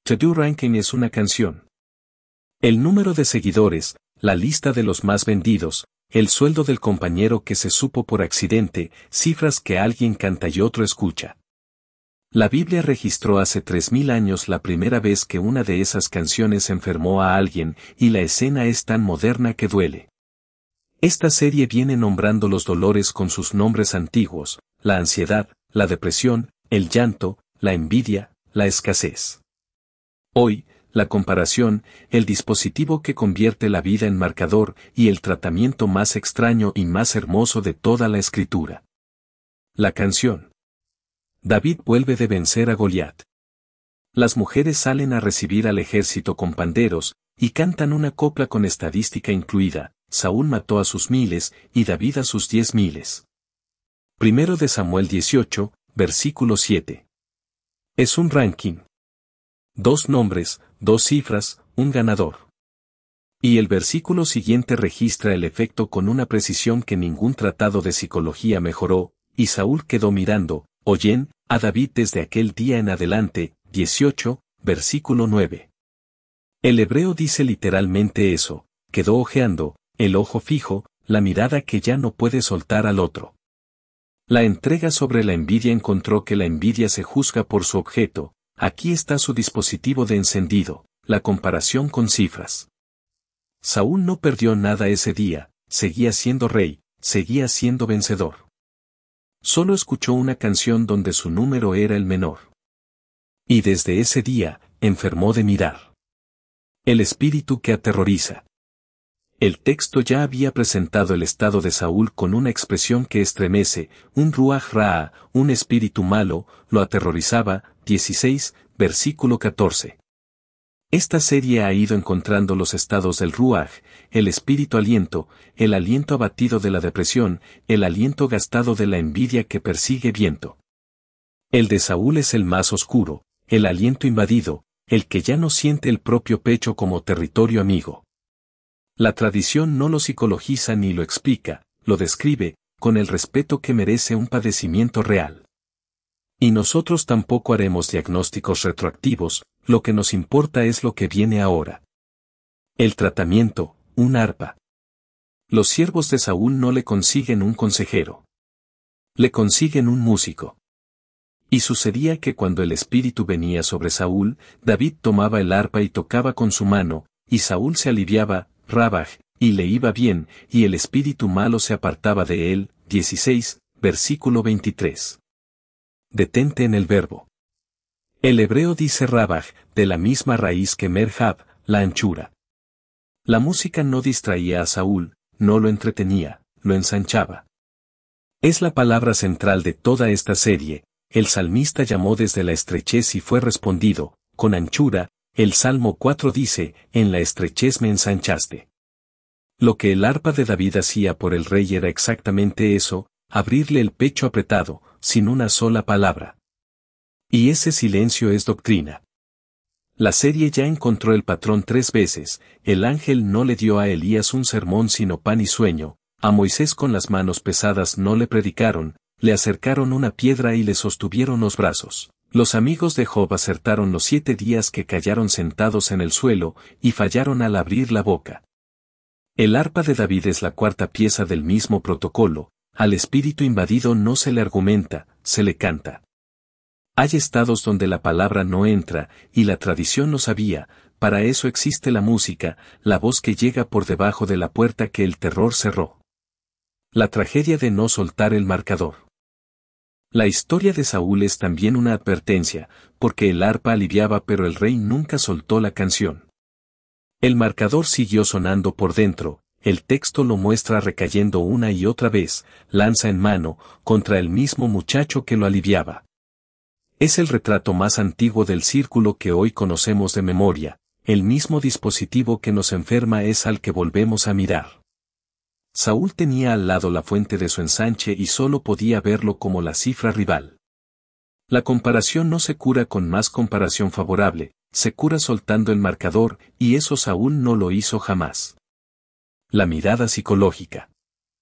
To-Do Ranking es una canción. El número de seguidores, la lista de los más vendidos, el sueldo del compañero que se supo por accidente, cifras que alguien canta y otro escucha. La Biblia registró hace 3000 años la primera vez que una de esas canciones enfermó a alguien, y la escena es tan moderna que duele. Esta serie viene nombrando los dolores con sus nombres antiguos: la ansiedad, la depresión, el llanto, la envidia, la escasez. Hoy, la comparación, el dispositivo que convierte la vida en marcador y el tratamiento más extraño y más hermoso de toda la escritura. La canción. David vuelve de vencer a Goliat. Las mujeres salen a recibir al ejército con panderos, y cantan una copla con estadística incluida: Saúl mató a sus 1000 y David a sus 10.000. Primero de Samuel 18, versículo 7. Es un ranking. 2 nombres, 2 cifras, un ganador. Y el versículo siguiente registra el efecto con una precisión que ningún tratado de psicología mejoró: y Saúl quedó mirando, oyen, a David desde aquel día en adelante. 18, versículo 9. El hebreo dice literalmente eso: quedó ojeando, el ojo fijo, la mirada que ya no puede soltar al otro. La entrega sobre la envidia encontró que la envidia se juzga por su objeto. Aquí está su dispositivo de encendido: la comparación con cifras. Saúl no perdió nada ese día, seguía siendo rey, seguía siendo vencedor. Solo escuchó una canción donde su número era el menor. Y desde ese día, enfermó de mirar. El espíritu que aterroriza. El texto ya había presentado el estado de Saúl con una expresión que estremece: un ruaj ra, un espíritu malo, lo aterrorizaba. 16, versículo 14. Esta serie ha ido encontrando los estados del ruaj: el espíritu aliento, el aliento abatido de la depresión, el aliento gastado de la envidia que persigue viento. El de Saúl es el más oscuro, el aliento invadido, el que ya no siente el propio pecho como territorio amigo. La tradición no lo psicologiza ni lo explica, lo describe, con el respeto que merece un padecimiento real. Y nosotros tampoco haremos diagnósticos retroactivos, lo que nos importa es lo que viene ahora. El tratamiento, un arpa. Los siervos de Saúl no le consiguen un consejero. Le consiguen un músico. Y sucedía que cuando el espíritu venía sobre Saúl, David tomaba el arpa y tocaba con su mano, y Saúl se aliviaba, Rabaj, y le iba bien, y el espíritu malo se apartaba de él. 16, versículo 23. Detente en el verbo. El hebreo dice Rabaj, de la misma raíz que Merhab, la anchura. La música no distraía a Saúl, no lo entretenía, lo ensanchaba. Es la palabra central de toda esta serie. El salmista llamó desde la estrechez y fue respondido, con anchura. El Salmo 4 dice: en la estrechez me ensanchaste. Lo que el arpa de David hacía por el rey era exactamente eso: abrirle el pecho apretado, sin una sola palabra. Y ese silencio es doctrina. La serie ya encontró el patrón 3 veces. El ángel no le dio a Elías un sermón sino pan y sueño, a Moisés con las manos pesadas no le predicaron, le acercaron una piedra y le sostuvieron los brazos. Los amigos de Job acertaron los 7 días que callaron sentados en el suelo, y fallaron al abrir la boca. El arpa de David es la 4ª pieza del mismo protocolo: al espíritu invadido no se le argumenta, se le canta. Hay estados donde la palabra no entra, y la tradición lo sabía. Para eso existe la música, la voz que llega por debajo de la puerta que el terror cerró. La tragedia de no soltar el marcador. La historia de Saúl es también una advertencia, porque el arpa aliviaba pero el rey nunca soltó la canción. El marcador siguió sonando por dentro. El texto lo muestra recayendo una y otra vez, lanza en mano, contra el mismo muchacho que lo aliviaba. Es el retrato más antiguo del círculo que hoy conocemos de memoria. El mismo dispositivo que nos enferma es al que volvemos a mirar. Saúl tenía al lado la fuente de su ensanche y solo podía verlo como la cifra rival. La comparación no se cura con más comparación favorable, se cura soltando el marcador, y eso Saúl no lo hizo jamás. La mirada psicológica.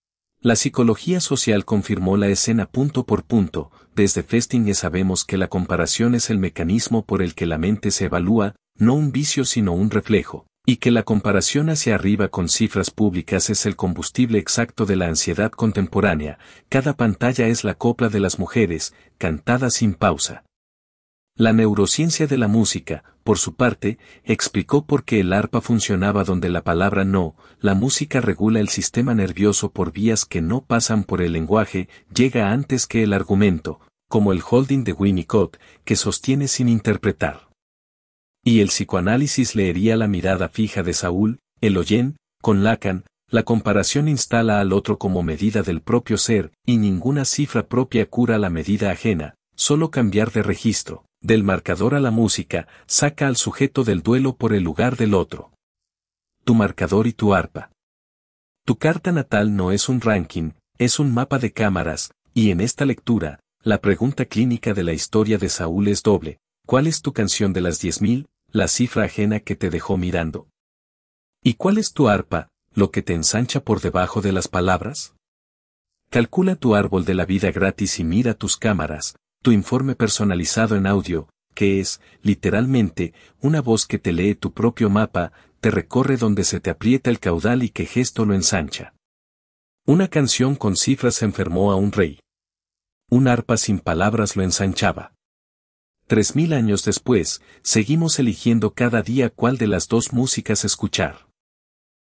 La psicología social confirmó la escena punto por punto. Desde Festinger sabemos que la comparación es el mecanismo por el que la mente se evalúa, no un vicio sino un reflejo, y que la comparación hacia arriba con cifras públicas es el combustible exacto de la ansiedad contemporánea. Cada pantalla es la copla de las mujeres, cantada sin pausa. La neurociencia de la música, por su parte, explicó por qué el arpa funcionaba donde la palabra no. La música regula el sistema nervioso por vías que no pasan por el lenguaje, llega antes que el argumento, como el holding de Winnicott, que sostiene sin interpretar. Y el psicoanálisis leería la mirada fija de Saúl, el Oyen, con Lacan. La comparación instala al otro como medida del propio ser, y ninguna cifra propia cura la medida ajena, solo cambiar de registro. Del marcador a la música, saca al sujeto del duelo por el lugar del otro. Tu marcador y tu arpa. Tu carta natal no es un ranking, es un mapa de cámaras, y en esta lectura, la pregunta clínica de la historia de Saúl es doble. ¿Cuál es tu canción de las 10.000, la cifra ajena que te dejó mirando? ¿Y cuál es tu arpa, lo que te ensancha por debajo de las palabras? Calcula tu árbol de la vida gratis y mira tus cámaras. Tu informe personalizado en audio, que es, literalmente, una voz que te lee tu propio mapa, te recorre donde se te aprieta el caudal y qué gesto lo ensancha. Una canción con cifras enfermó a un rey. Un arpa sin palabras lo ensanchaba. 3000 años después, seguimos eligiendo cada día cuál de las dos músicas escuchar.